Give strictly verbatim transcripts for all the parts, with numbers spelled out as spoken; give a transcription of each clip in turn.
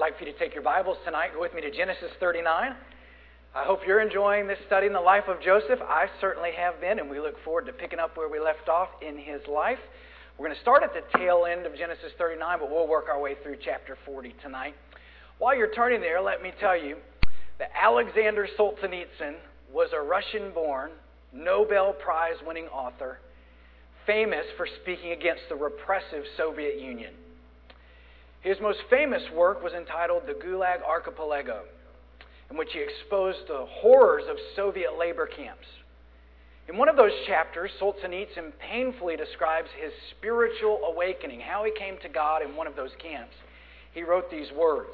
like for you to take your Bibles tonight, go with me to Genesis thirty-nine. I hope you're enjoying this study in the life of Joseph. I certainly have been, and we look forward to picking up where we left off in his life. We're going to start at the tail end of Genesis thirty-nine, but we'll work our way through chapter forty tonight. While you're turning there, let me tell you that Alexander Solzhenitsyn was a Russian-born, Nobel Prize-winning author, famous for speaking against the repressive Soviet Union. His most famous work was entitled The Gulag Archipelago, in which he exposed the horrors of Soviet labor camps. In one of those chapters, Solzhenitsyn painfully describes his spiritual awakening, how he came to God in one of those camps. He wrote these words: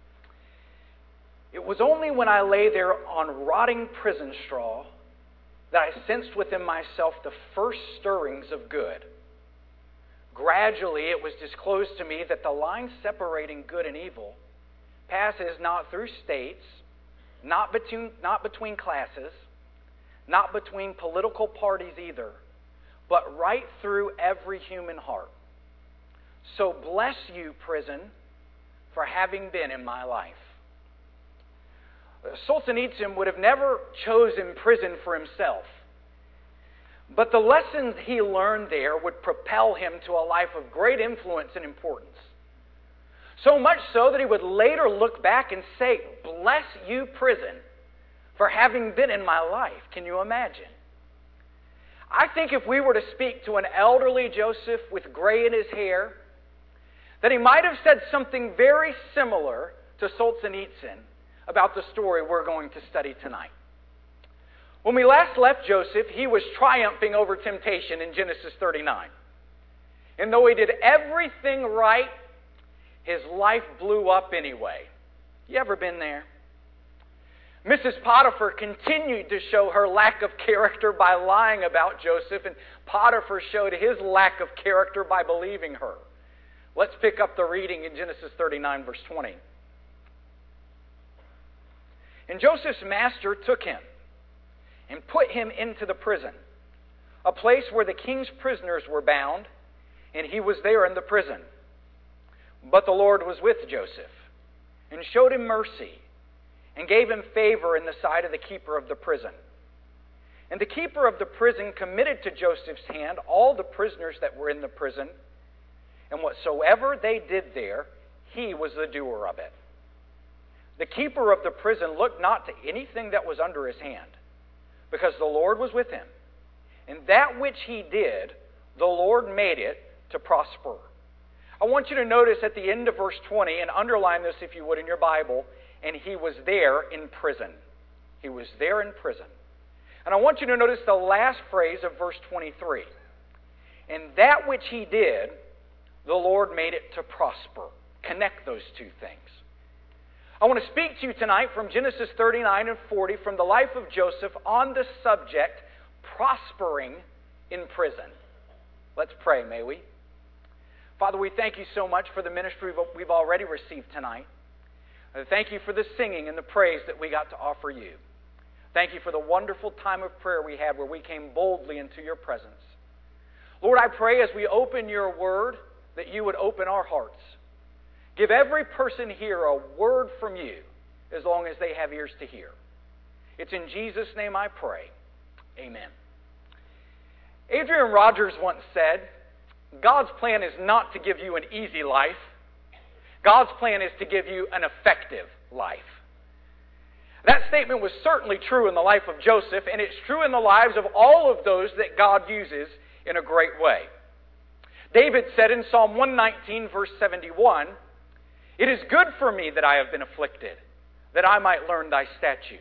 "It was only when I lay there on rotting prison straw that I sensed within myself the first stirrings of good. Gradually, it was disclosed to me that the line separating good and evil passes not through states, not between, not between classes, not between political parties either, but right through every human heart. So bless you, prison, for having been in my life." Solzhenitsyn would have never chosen prison for himself, but the lessons he learned there would propel him to a life of great influence and importance. So much so that he would later look back and say, "Bless you, prison, for having been in my life." Can you imagine? I think if we were to speak to an elderly Joseph with gray in his hair, that he might have said something very similar to Solzhenitsyn about the story we're going to study tonight. When we last left Joseph, he was triumphing over temptation in Genesis thirty-nine. And though he did everything right, his life blew up anyway. You ever been there? Missus Potiphar continued to show her lack of character by lying about Joseph, and Potiphar showed his lack of character by believing her. Let's pick up the reading in Genesis thirty-nine, verse twenty. "And Joseph's master took him and put him into the prison, a place where the king's prisoners were bound, and he was there in the prison. But the Lord was with Joseph, and showed him mercy, and gave him favor in the sight of the keeper of the prison. And the keeper of the prison committed to Joseph's hand all the prisoners that were in the prison, and whatsoever they did there, he was the doer of it. The keeper of the prison looked not to anything that was under his hand, because the Lord was with him. And that which he did, the Lord made it to prosper." I want you to notice at the end of verse twenty, and underline this if you would in your Bible, "and he was there in prison." He was there in prison. And I want you to notice the last phrase of verse twenty-three. "And that which he did, the Lord made it to prosper." Connect those two things. I want to speak to you tonight from Genesis thirty-nine and forty, from the life of Joseph, on the subject, prospering in prison. Let's pray, may we? Father, we thank you so much for the ministry we've already received tonight. Thank you for the singing and the praise that we got to offer you. Thank you for the wonderful time of prayer we had where we came boldly into your presence. Lord, I pray as we open your word that you would open our hearts. Give every person here a word from you as long as they have ears to hear. It's in Jesus' name I pray. Amen. Adrian Rogers once said, "God's plan is not to give you an easy life. God's plan is to give you an effective life." That statement was certainly true in the life of Joseph, and it's true in the lives of all of those that God uses in a great way. David said in Psalm one nineteen, verse seventy-one, "It is good for me that I have been afflicted, that I might learn thy statutes."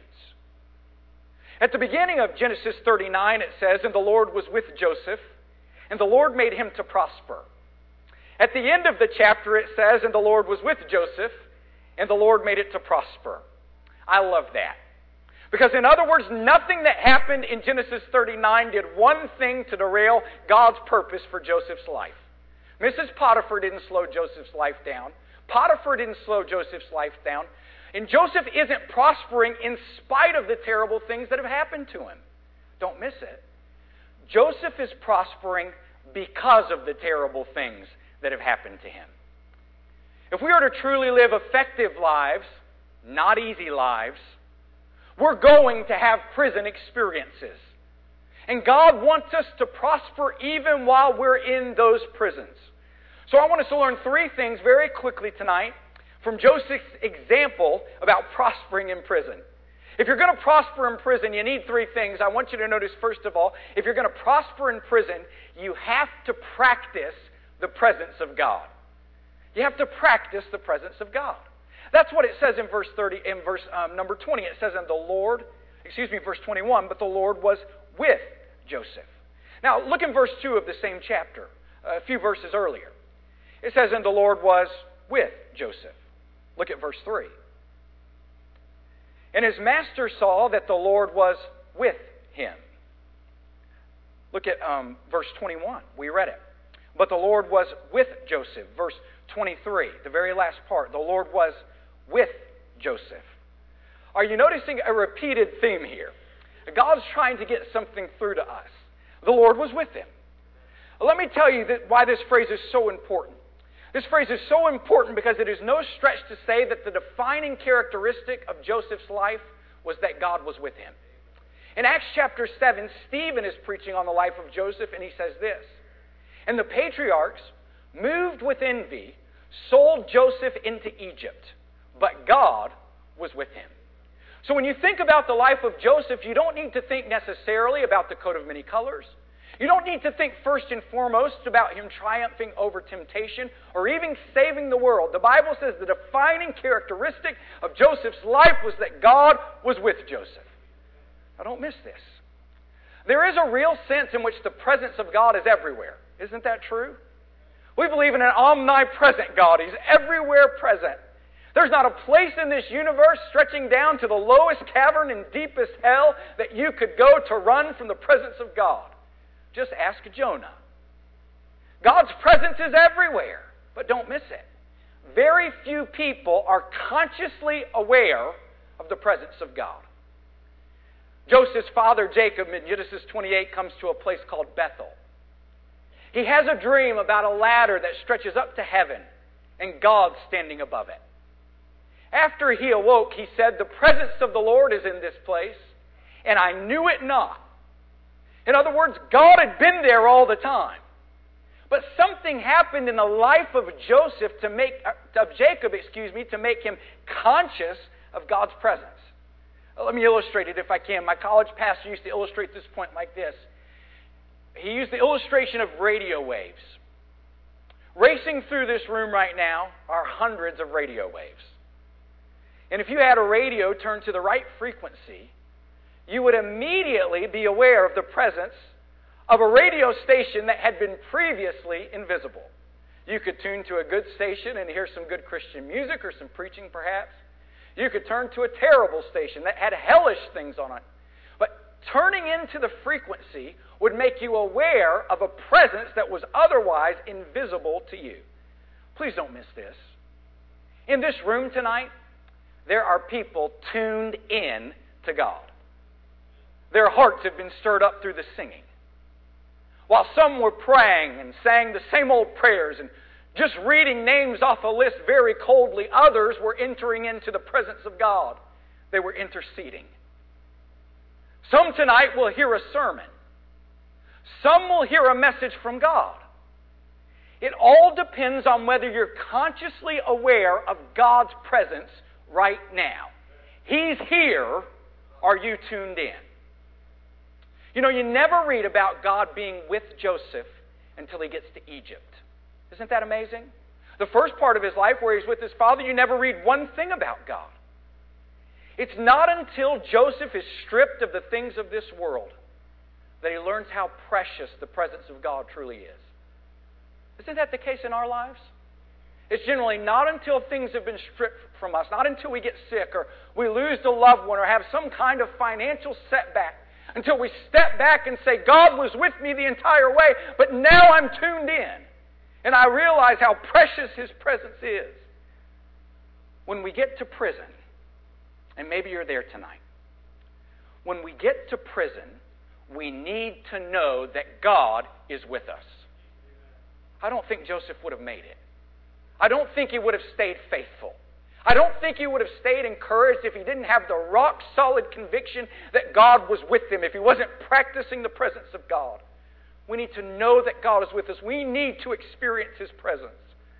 At the beginning of Genesis thirty-nine, it says, "And the Lord was with Joseph, and the Lord made him to prosper." At the end of the chapter, it says, "And the Lord was with Joseph, and the Lord made it to prosper." I love that. Because in other words, nothing that happened in Genesis thirty-nine did one thing to derail God's purpose for Joseph's life. Missus Potiphar didn't slow Joseph's life down. Potiphar didn't slow Joseph's life down. And Joseph isn't prospering in spite of the terrible things that have happened to him. Don't miss it. Joseph is prospering because of the terrible things that have happened to him. If we are to truly live effective lives, not easy lives, we're going to have prison experiences. And God wants us to prosper even while we're in those prisons. So I want us to learn three things very quickly tonight from Joseph's example about prospering in prison. If you're going to prosper in prison, you need three things. I want you to notice, first of all, if you're going to prosper in prison, you have to practice the presence of God. You have to practice the presence of God. That's what it says in verse thirty, in verse um, number twenty. It says, "And the Lord," excuse me, verse twenty-one, "but the Lord was with Joseph." Now, look in verse two of the same chapter, a few verses earlier. It says, "And the Lord was with Joseph." Look at verse three. "And his master saw that the Lord was with him." Look at um, verse twenty-one. We read it. "But the Lord was with Joseph." Verse twenty-three, the very last part. "The Lord was with Joseph." Are you noticing a repeated theme here? God's trying to get something through to us. The Lord was with him. Let me tell you that why this phrase is so important. This phrase is so important because it is no stretch to say that the defining characteristic of Joseph's life was that God was with him. In Acts chapter seven, Stephen is preaching on the life of Joseph, and he says this, "And the patriarchs, moved with envy, sold Joseph into Egypt, but God was with him." So when you think about the life of Joseph, you don't need to think necessarily about the coat of many colors. You don't need to think first and foremost about him triumphing over temptation or even saving the world. The Bible says the defining characteristic of Joseph's life was that God was with Joseph. Now don't miss this. There is a real sense in which the presence of God is everywhere. Isn't that true? We believe in an omnipresent God. He's everywhere present. There's not a place in this universe stretching down to the lowest cavern and deepest hell that you could go to run from the presence of God. Just ask Jonah. God's presence is everywhere, but don't miss it. Very few people are consciously aware of the presence of God. Joseph's father, Jacob, in Genesis twenty-eight, comes to a place called Bethel. He has a dream about a ladder that stretches up to heaven and God standing above it. After he awoke, he said, "The presence of the Lord is in this place, and I knew it not." In other words, God had been there all the time. But something happened in the life of Joseph to make, of Jacob, excuse me, to make him conscious of God's presence. Let me illustrate it if I can. My college pastor used to illustrate this point like this. He used the illustration of radio waves. Racing through this room right now are hundreds of radio waves. And if you had a radio turned to the right frequency, you would immediately be aware of the presence of a radio station that had been previously invisible. You could tune to a good station and hear some good Christian music or some preaching perhaps. You could turn to a terrible station that had hellish things on it. But turning into the frequency would make you aware of a presence that was otherwise invisible to you. Please don't miss this. In this room tonight, there are people tuned in to God. Their hearts have been stirred up through the singing. While some were praying and sang the same old prayers and just reading names off a list very coldly, others were entering into the presence of God. They were interceding. Some tonight will hear a sermon. Some will hear a message from God. It all depends on whether you're consciously aware of God's presence right now. He's here. Are you tuned in? You know, you never read about God being with Joseph until he gets to Egypt. Isn't that amazing? The first part of his life where he's with his father, you never read one thing about God. It's not until Joseph is stripped of the things of this world that he learns how precious the presence of God truly is. Isn't that the case in our lives? It's generally not until things have been stripped from us, not until we get sick or we lose a loved one or have some kind of financial setback, until we step back and say, God was with me the entire way, but now I'm tuned in. And I realize how precious His presence is. When we get to prison, and maybe you're there tonight, when we get to prison, we need to know that God is with us. I don't think Joseph would have made it. I don't think he would have stayed faithful. I don't think he would have stayed encouraged if he didn't have the rock-solid conviction that God was with him, if he wasn't practicing the presence of God. We need to know that God is with us. We need to experience His presence.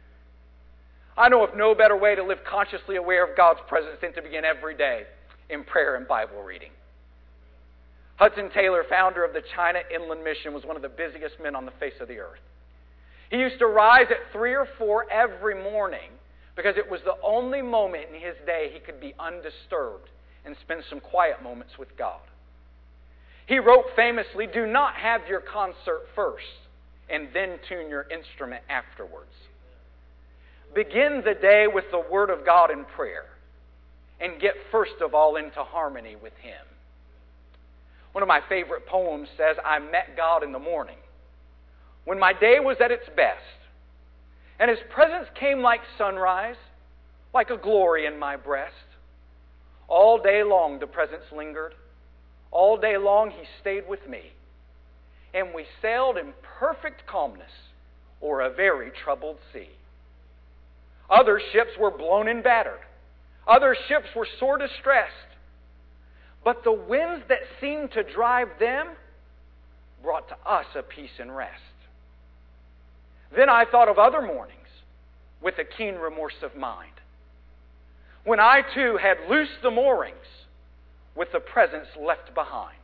I know of no better way to live consciously aware of God's presence than to begin every day in prayer and Bible reading. Hudson Taylor, founder of the China Inland Mission, was one of the busiest men on the face of the earth. He used to rise at three or four every morning because it was the only moment in his day he could be undisturbed and spend some quiet moments with God. He wrote famously, "Do not have your concert first and then tune your instrument afterwards. Begin the day with the Word of God in prayer and get first of all into harmony with Him." One of my favorite poems says, "I met God in the morning when my day was at its best, and His presence came like sunrise, like a glory in my breast. All day long the presence lingered. All day long He stayed with me. And we sailed in perfect calmness o'er a very troubled sea. Other ships were blown and battered. Other ships were sore distressed. But the winds that seemed to drive them brought to us a peace and rest. Then I thought of other mornings with a keen remorse of mind, when I too had loosed the moorings with the presence left behind.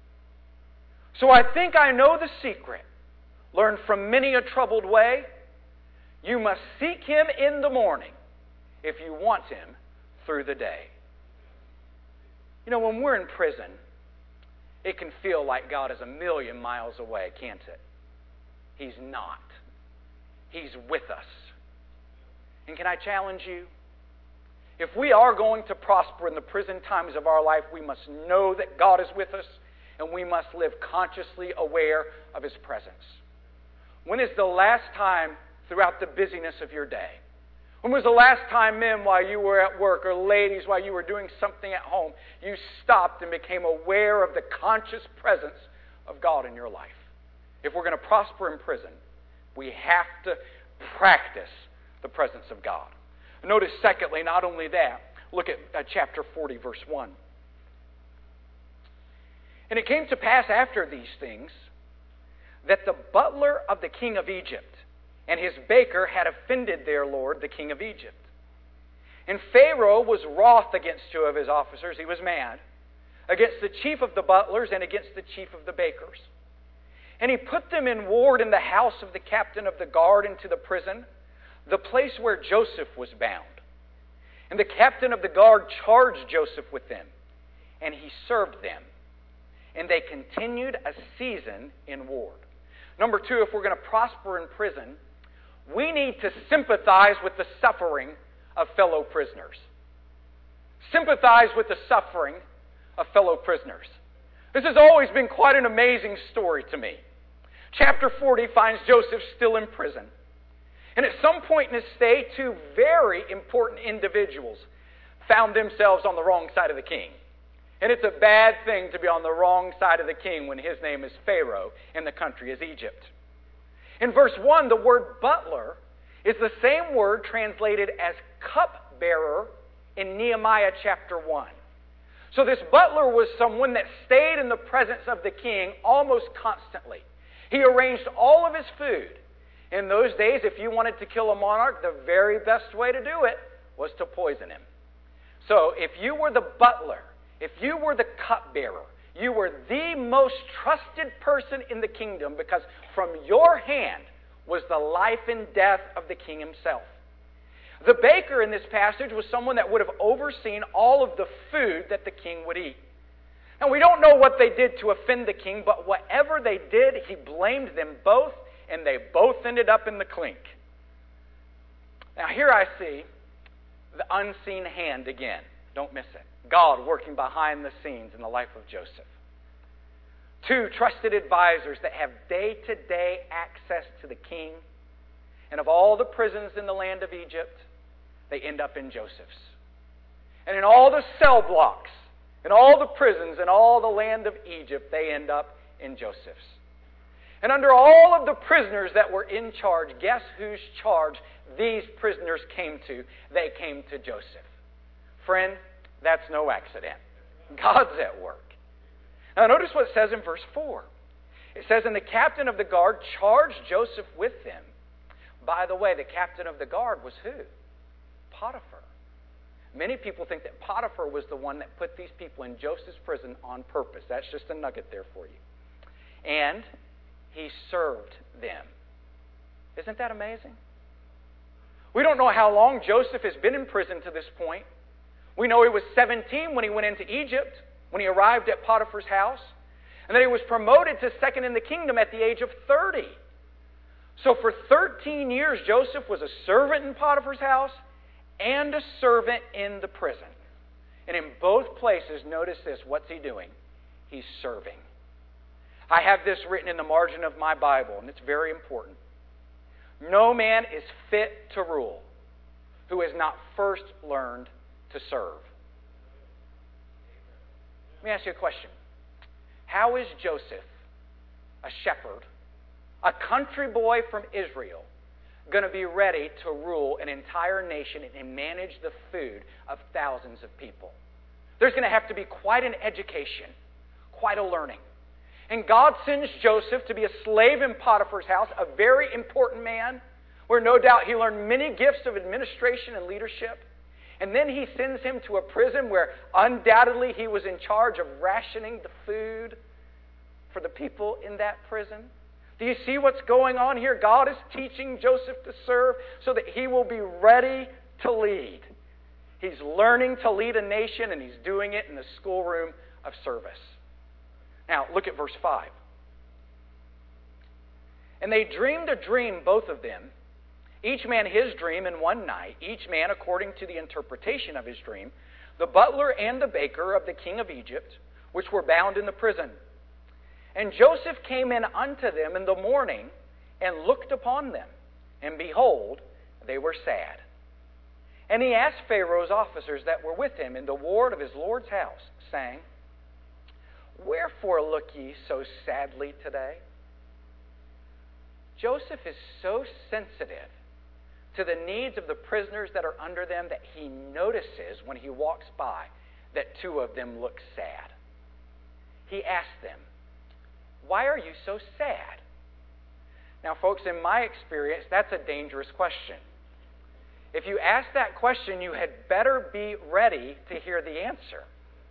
So I think I know the secret, learned from many a troubled way. You must seek Him in the morning if you want Him through the day." You know, when we're in prison, it can feel like God is a million miles away, can't it? He's not. He's with us. And can I challenge you? If we are going to prosper in the prison times of our life, we must know that God is with us, and we must live consciously aware of His presence. When is the last time throughout the busyness of your day? When was the last time, men, while you were at work, or ladies, while you were doing something at home, you stopped and became aware of the conscious presence of God in your life? If we're going to prosper in prison, we have to practice the presence of God. Notice, secondly, not only that, look at uh, chapter forty, verse one. "And it came to pass after these things that the butler of the king of Egypt and his baker had offended their lord, the king of Egypt. And Pharaoh was wroth against two of his officers," he was mad, "against the chief of the butlers and against the chief of the bakers. And he put them in ward in the house of the captain of the guard into the prison, the place where Joseph was bound. And the captain of the guard charged Joseph with them, and he served them. And they continued a season in ward." Number two, if we're going to prosper in prison, we need to sympathize with the suffering of fellow prisoners. Sympathize with the suffering of fellow prisoners. This has always been quite an amazing story to me. Chapter forty finds Joseph still in prison. And at some point in his stay, two very important individuals found themselves on the wrong side of the king. And it's a bad thing to be on the wrong side of the king when his name is Pharaoh and the country is Egypt. In verse one, the word butler is the same word translated as cupbearer in Nehemiah chapter one. So this butler was someone that stayed in the presence of the king almost constantly. He arranged all of his food. In those days, if you wanted to kill a monarch, the very best way to do it was to poison him. So if you were the butler, if you were the cupbearer, you were the most trusted person in the kingdom, because from your hand was the life and death of the king himself. The baker in this passage was someone that would have overseen all of the food that the king would eat. Now, we don't know what they did to offend the king, but whatever they did, he blamed them both, and they both ended up in the clink. Now, here I see the unseen hand again. Don't miss it. God working behind the scenes in the life of Joseph. Two trusted advisors that have day-to-day access to the king. And of all the prisons in the land of Egypt, they end up in Joseph's. And in all the cell blocks, in all the prisons, in all the land of Egypt, they end up in Joseph's. And under all of the prisoners that were in charge, guess whose charge these prisoners came to, they came to Joseph. Friend, that's no accident. God's at work. Now notice what it says in verse four. It says, and the captain of the guard charged Joseph with them. By the way, the captain of the guard was who? Potiphar. Many people think that Potiphar was the one that put these people in Joseph's prison on purpose. That's just a nugget there for you. And he served them. Isn't that amazing? We don't know how long Joseph has been in prison to this point. We know he was seventeen when he went into Egypt, when he arrived at Potiphar's house. And then he was promoted to second in the kingdom at the age of thirty. So for thirteen years, Joseph was a servant in Potiphar's house and a servant in the prison. And in both places, notice this, what's he doing? He's serving. I have this written in the margin of my Bible, and it's very important. No man is fit to rule who has not first learned to serve. Let me ask you a question. How is Joseph, a shepherd, a country boy from Israel, going to be ready to rule an entire nation and manage the food of thousands of people? There's going to have to be quite an education, quite a learning. And God sends Joseph to be a slave in Potiphar's house, a very important man, where no doubt he learned many gifts of administration and leadership. And then he sends him to a prison where undoubtedly he was in charge of rationing the food for the people in that prison. Do you see what's going on here? God is teaching Joseph to serve so that he will be ready to lead. He's learning to lead a nation, and he's doing it in the schoolroom of service. Now, look at verse five. And they dreamed a dream, both of them, each man his dream in one night, each man according to the interpretation of his dream, the butler and the baker of the king of Egypt, which were bound in the prison. And Joseph came in unto them in the morning, and looked upon them, and behold, they were sad. And he asked Pharaoh's officers that were with him in the ward of his Lord's house, saying, Wherefore look ye so sadly today? Joseph is so sensitive to the needs of the prisoners that are under them that he notices when he walks by that two of them look sad. He asks them, Why are you so sad? Now, folks, in my experience, that's a dangerous question. If you ask that question, you had better be ready to hear the answer.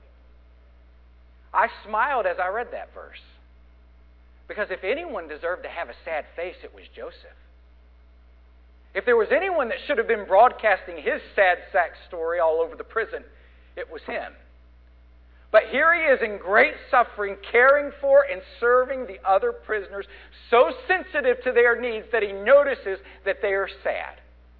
I smiled as I read that verse. Because if anyone deserved to have a sad face, it was Joseph. If there was anyone that should have been broadcasting his sad sack story all over the prison, it was him. But here he is in great suffering, caring for and serving the other prisoners, so sensitive to their needs that he notices that they are sad.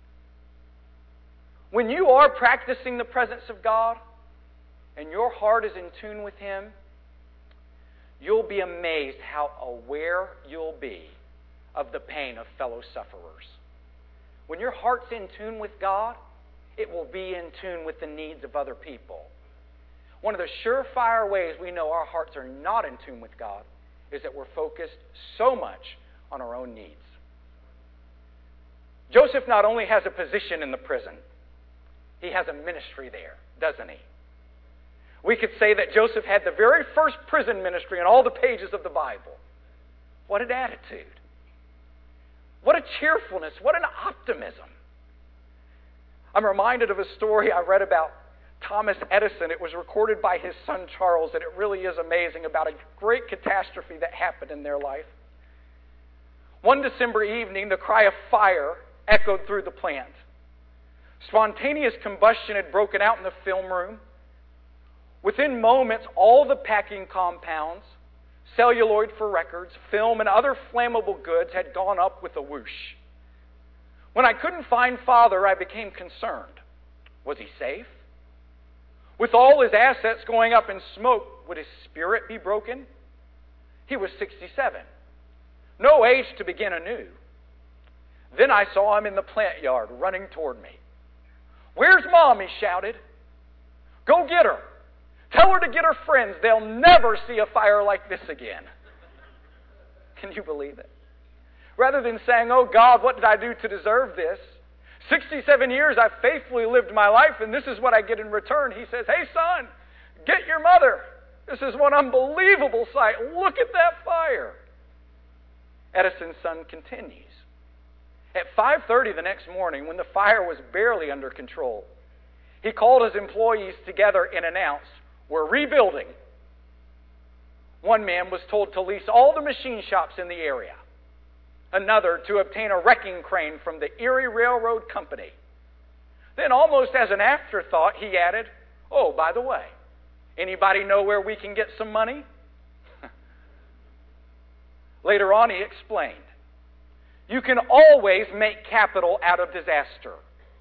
When you are practicing the presence of God and your heart is in tune with Him, you'll be amazed how aware you'll be of the pain of fellow sufferers. When your heart's in tune with God, it will be in tune with the needs of other people. One of the surefire ways we know our hearts are not in tune with God is that we're focused so much on our own needs. Joseph not only has a position in the prison, he has a ministry there, doesn't he? We could say that Joseph had the very first prison ministry in all the pages of the Bible. What an attitude. What a cheerfulness. What an optimism. I'm reminded of a story I read about Thomas Edison. It was recorded by his son Charles, and it really is amazing about a great catastrophe that happened in their life. One December evening, the cry of fire echoed through the plant. Spontaneous combustion had broken out in the film room. Within moments, all the packing compounds, celluloid for records, film, and other flammable goods had gone up with a whoosh. When I couldn't find Father, I became concerned. Was he safe? With all his assets going up in smoke, would his spirit be broken? He was sixty-seven. No age to begin anew. Then I saw him in the plant yard running toward me. Where's Mom? He shouted. Go get her. Tell her to get her friends. They'll never see a fire like this again. Can you believe it? Rather than saying, oh God, what did I do to deserve this? sixty-seven years I've faithfully lived my life, and this is what I get in return. He says, hey, son, get your mother. This is one unbelievable sight. Look at that fire. Edison's son continues. At five thirty the next morning, when the fire was barely under control, he called his employees together and announced, we're rebuilding. One man was told to lease all the machine shops in the area. Another to obtain a wrecking crane from the Erie Railroad Company. Then, almost as an afterthought, he added, oh, by the way, anybody know where we can get some money? Later on, he explained, you can always make capital out of disaster.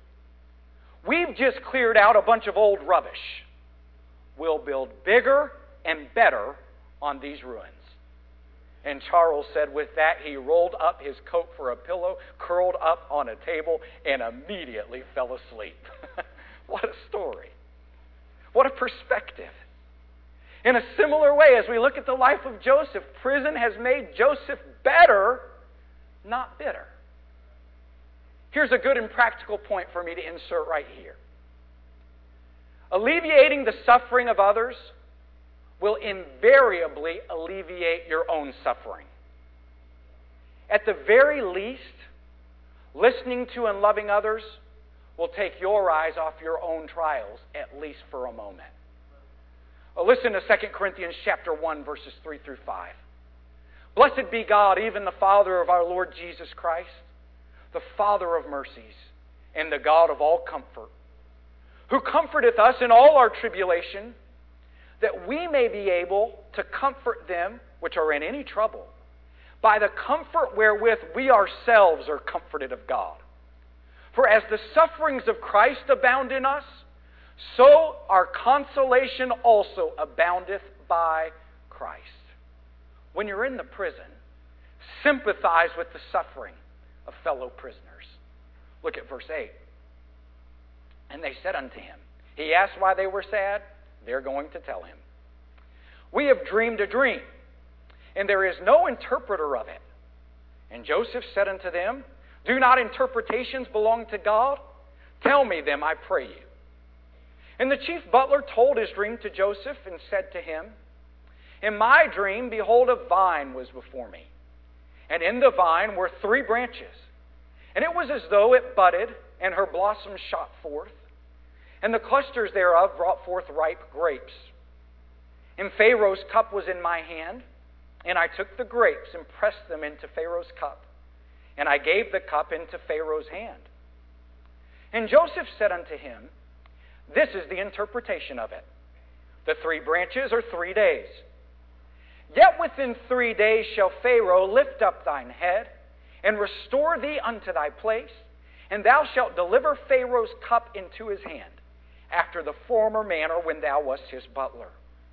We've just cleared out a bunch of old rubbish. We'll build bigger and better on these ruins. And Charles said with that, he rolled up his coat for a pillow, curled up on a table, and immediately fell asleep. What a story. What a perspective. In a similar way, as we look at the life of Joseph, prison has made Joseph better, not bitter. Here's a good and practical point for me to insert right here. Alleviating the suffering of others will invariably alleviate your own suffering. At the very least, listening to and loving others will take your eyes off your own trials, at least for a moment. Well, listen to Second Corinthians chapter one, verses three through five. Blessed be God, even the Father of our Lord Jesus Christ, the Father of mercies, and the God of all comfort, who comforteth us in all our tribulation, that we may be able to comfort them which are in any trouble, by the comfort wherewith we ourselves are comforted of God. For as the sufferings of Christ abound in us, so our consolation also aboundeth by Christ. When you're in the prison, sympathize with the suffering of fellow prisoners. Look at verse eight. And they said unto him, he asked why they were sad. They're going to tell him. We have dreamed a dream, and there is no interpreter of it. And Joseph said unto them, do not interpretations belong to God? Tell me them, I pray you. And the chief butler told his dream to Joseph and said to him, in my dream, behold, a vine was before me. And in the vine were three branches. And it was as though it budded, and her blossoms shot forth. And the clusters thereof brought forth ripe grapes. And Pharaoh's cup was in my hand, and I took the grapes and pressed them into Pharaoh's cup. And I gave the cup into Pharaoh's hand. And Joseph said unto him, this is the interpretation of it. The three branches are three days. Yet within three days shall Pharaoh lift up thine head, and restore thee unto thy place, and thou shalt deliver Pharaoh's cup into his hand, after the former manner when thou wast his butler.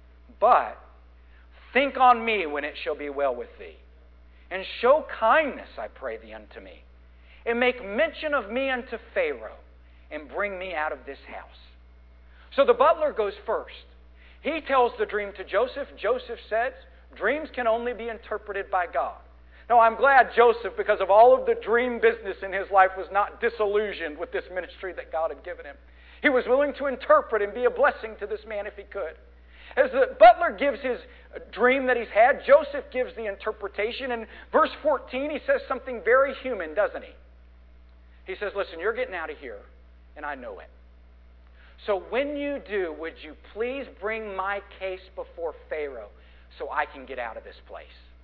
But think on me when it shall be well with thee, and show kindness, I pray thee, unto me, and make mention of me unto Pharaoh, and bring me out of this house. So the butler goes first. He tells the dream to Joseph. Joseph says, dreams can only be interpreted by God. Now, I'm glad Joseph, because of all of the dream business in his life, was not disillusioned with this ministry that God had given him. He was willing to interpret and be a blessing to this man if he could. As the butler gives his dream that he's had, Joseph gives the interpretation. In verse fourteen, he says something very human, doesn't he? He says, listen, you're getting out of here, and I know it. So when you do, would you please bring my case before Pharaoh so I can get out of this place?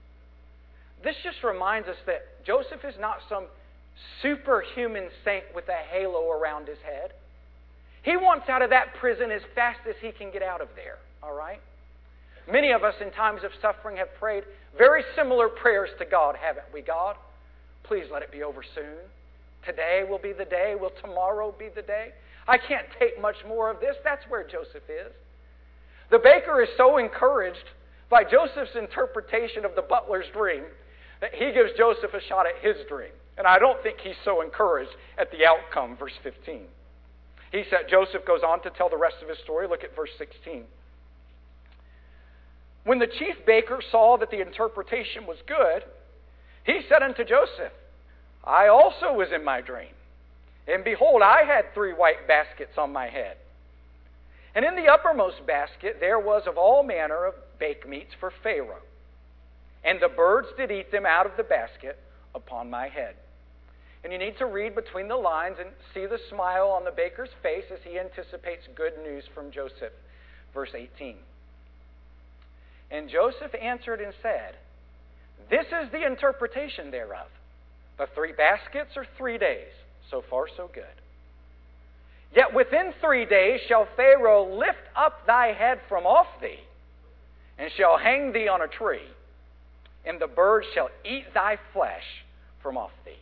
This just reminds us that Joseph is not some superhuman saint with a halo around his head. He wants out of that prison as fast as he can get out of there, all right? Many of us in times of suffering have prayed very similar prayers to God, haven't we? God, please let it be over soon. Today will be the day. Will tomorrow be the day? I can't take much more of this. That's where Joseph is. The baker is so encouraged by Joseph's interpretation of the butler's dream that he gives Joseph a shot at his dream. And I don't think he's so encouraged at the outcome, verse fifteen. He said, Joseph goes on to tell the rest of his story. Look at verse sixteen. When the chief baker saw that the interpretation was good, he said unto Joseph, I also was in my dream, And behold, I had three white baskets on my head. And in the uppermost basket there was of all manner of baked meats for Pharaoh. And the birds did eat them out of the basket upon my head. And you need to read between the lines and see the smile on the baker's face as he anticipates good news from Joseph. Verse eighteen. And Joseph answered and said, this is the interpretation thereof. The three baskets are three days. So far, so good. Yet within three days shall Pharaoh lift up thy head from off thee, and shall hang thee on a tree, and the birds shall eat thy flesh from off thee.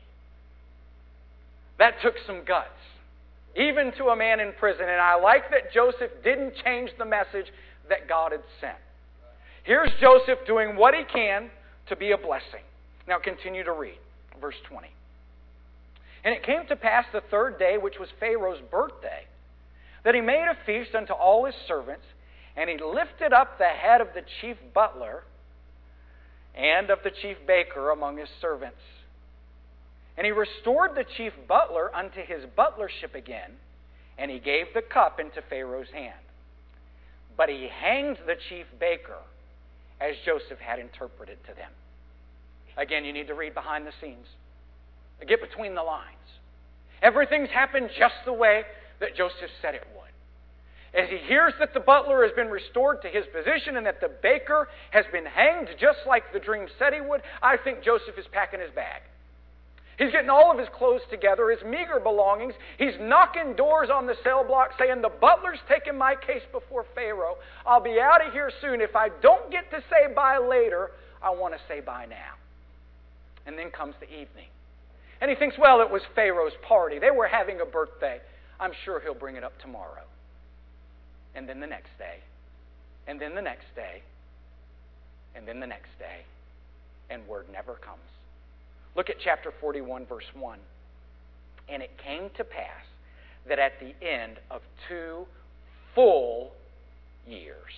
That took some guts, even to a man in prison. And I like that Joseph didn't change the message that God had sent. Here's Joseph doing what he can to be a blessing. Now continue to read, verse twenty. And it came to pass the third day, which was Pharaoh's birthday, that he made a feast unto all his servants, and he lifted up the head of the chief butler and of the chief baker among his servants. And he restored the chief butler unto his butlership again, and he gave the cup into Pharaoh's hand. But he hanged the chief baker, as Joseph had interpreted to them. Again, you need to read behind the scenes. Get between the lines. Everything's happened just the way that Joseph said it would. As he hears that the butler has been restored to his position and that the baker has been hanged just like the dream said he would, I think Joseph is packing his bag. He's getting all of his clothes together, his meager belongings. He's knocking doors on the cell block saying, the butler's taking my case before Pharaoh. I'll be out of here soon. If I don't get to say bye later, I want to say bye now. And then comes the evening. And he thinks, well, it was Pharaoh's party. They were having a birthday. I'm sure he'll bring it up tomorrow. And then the next day. And then the next day. And then the next day. And word never comes. Look at chapter forty-one, verse one. And it came to pass that at the end of two full years,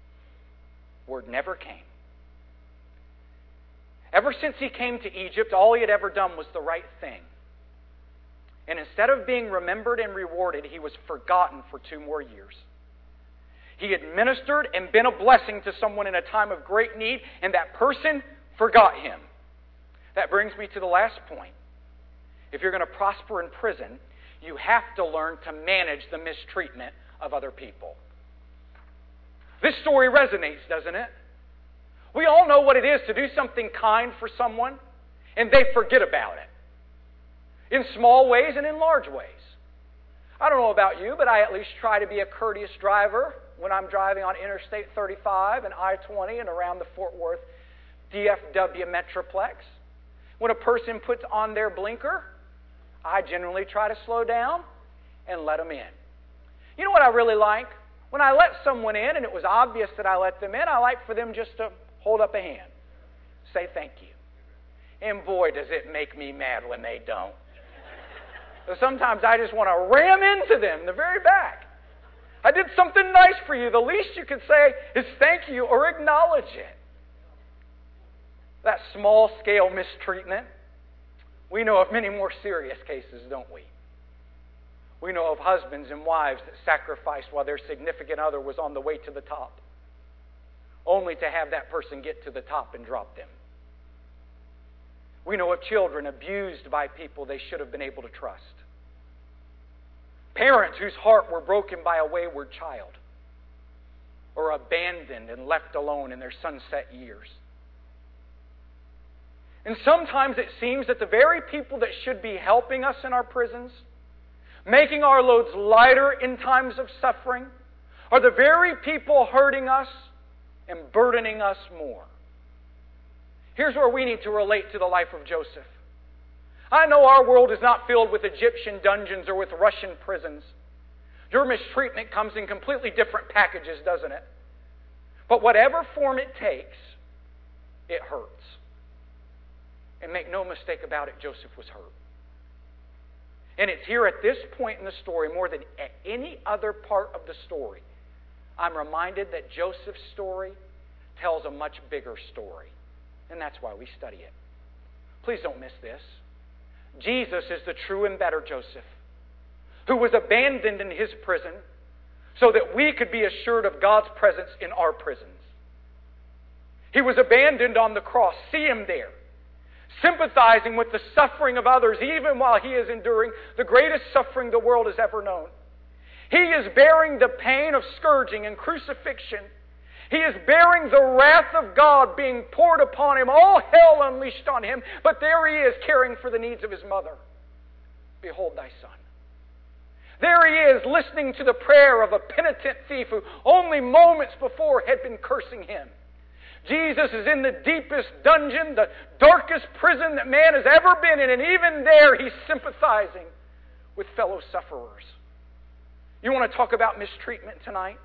word never came. Ever since he came to Egypt, all he had ever done was the right thing. And instead of being remembered and rewarded, he was forgotten for two more years. He had ministered and been a blessing to someone in a time of great need, and that person forgot him. That brings me to the last point. If you're going to prosper in prison, you have to learn to manage the mistreatment of other people. This story resonates, doesn't it? We all know what it is to do something kind for someone, and they forget about it. In small ways and in large ways. I don't know about you, but I at least try to be a courteous driver when I'm driving on Interstate thirty-five and I twenty and around the Fort Worth D F W Metroplex. When a person puts on their blinker, I generally try to slow down and let them in. You know what I really like? When I let someone in and it was obvious that I let them in, I like for them just to hold up a hand. Say thank you. And boy, does it make me mad when they don't. So sometimes I just want to ram into them in the very back. I did something nice for you. The least you could say is thank you or acknowledge it. That small-scale mistreatment. We know of many more serious cases, don't we? We know of husbands and wives that sacrificed while their significant other was on the way to the top, only to have that person get to the top and drop them. We know of children abused by people they should have been able to trust. Parents whose heart were broken by a wayward child, or abandoned and left alone in their sunset years. And sometimes it seems that the very people that should be helping us in our prisons, making our loads lighter in times of suffering, are the very people hurting us and burdening us more. Here's where we need to relate to the life of Joseph. I know our world is not filled with Egyptian dungeons or with Russian prisons. Your mistreatment comes in completely different packages, doesn't it? But whatever form it takes, it hurts. And make no mistake about it, Joseph was hurt. And it's here at this point in the story, more than at any other part of the story, I'm reminded that Joseph's story tells a much bigger story. And that's why we study it. Please don't miss this. Jesus is the true and better Joseph. who was abandoned in his prison so that we could be assured of God's presence in our prisons. He was abandoned on the cross. See him there, sympathizing with the suffering of others, even while he is enduring the greatest suffering the world has ever known. He is bearing the pain of scourging and crucifixion. He is bearing the wrath of God being poured upon him, all hell unleashed on him, but there he is caring for the needs of his mother. Behold thy son. There he is listening to the prayer of a penitent thief who only moments before had been cursing him. Jesus is in the deepest dungeon, the darkest prison that man has ever been in, and even there he's sympathizing with fellow sufferers. You want to talk about mistreatment tonight?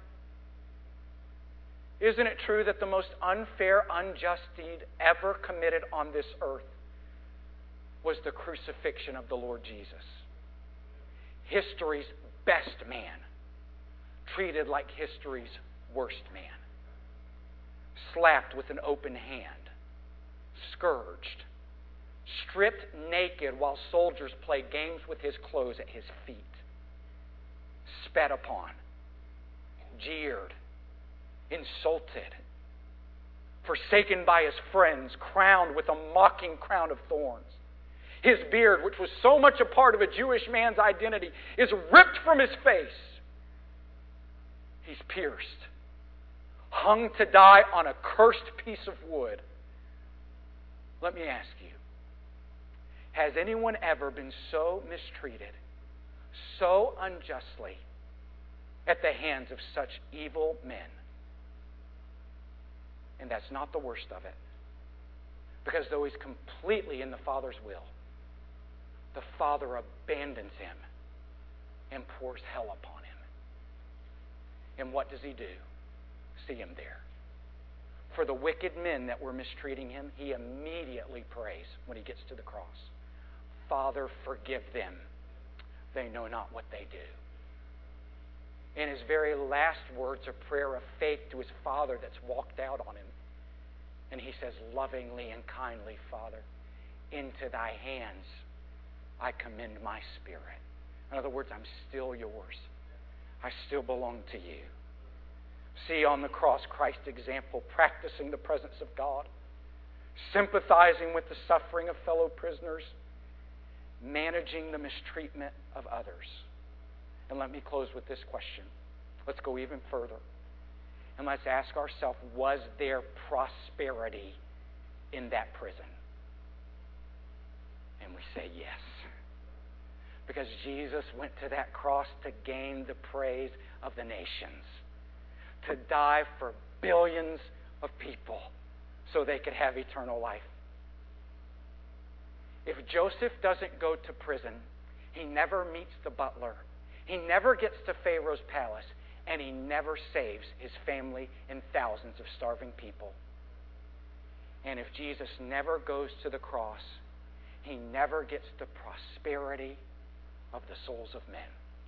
Isn't it true that the most unfair, unjust deed ever committed on this earth was the crucifixion of the Lord Jesus? History's best man, treated like history's worst man. Slapped with an open hand, scourged, stripped naked while soldiers played games with his clothes at his feet, spat upon, jeered, insulted, forsaken by his friends, crowned with a mocking crown of thorns. His beard, which was so much a part of a Jewish man's identity, is ripped from his face. He's pierced, hung to die on a cursed piece of wood. Let me ask you, has anyone ever been so mistreated, so unjustly, at the hands of such evil men? And that's not the worst of it. Because though he's completely in the Father's will, the Father abandons him and pours hell upon him. And what does he do? See him there. For the wicked men that were mistreating him, he immediately prays when he gets to the cross. Father, forgive them. They know not what they do. And his very last words are prayer of faith to his Father that's walked out on him. And he says, lovingly and kindly, Father, into thy hands I commend my spirit. In other words, I'm still yours. I still belong to you. See on the cross Christ's example, practicing the presence of God, sympathizing with the suffering of fellow prisoners, managing the mistreatment of others. And let me close with this question. Let's go even further. And let's ask ourselves, was there prosperity in that prison? And we say yes. Because Jesus went to that cross to gain the praise of the nations, to die for billions of people so they could have eternal life. If Joseph doesn't go to prison, he never meets the butler, he never gets to Pharaoh's palace, and he never saves his family and thousands of starving people. And if Jesus never goes to the cross, he never gets the prosperity of the souls of men.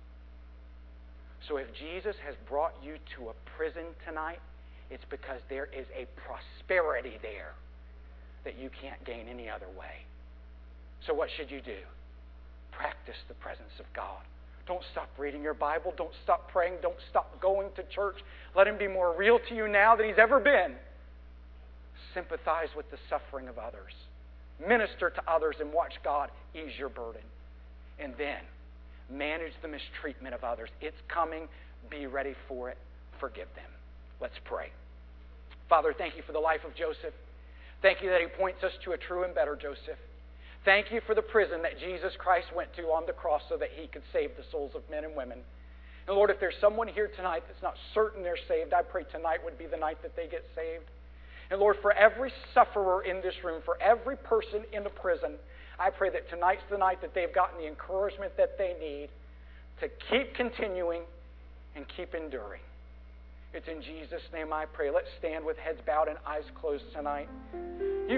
So if Jesus has brought you to a prison tonight, it's because there is a prosperity there that you can't gain any other way. So what should you do? Practice the presence of God. Don't stop reading your Bible. Don't stop praying. Don't stop going to church. Let him be more real to you now than he's ever been. Sympathize with the suffering of others. Minister to others and watch God ease your burden. And then manage the mistreatment of others. It's coming. Be ready for it. Forgive them. Let's pray. Father, thank you for the life of Joseph. Thank you that he points us to a true and better Joseph. Thank you for the prison that Jesus Christ went to on the cross so that he could save the souls of men and women. And Lord, if there's someone here tonight that's not certain they're saved, I pray tonight would be the night that they get saved. And Lord, for every sufferer in this room, for every person in the prison, I pray that tonight's the night that they've gotten the encouragement that they need to keep continuing and keep enduring. It's in Jesus' name I pray. Let's stand with heads bowed and eyes closed tonight. You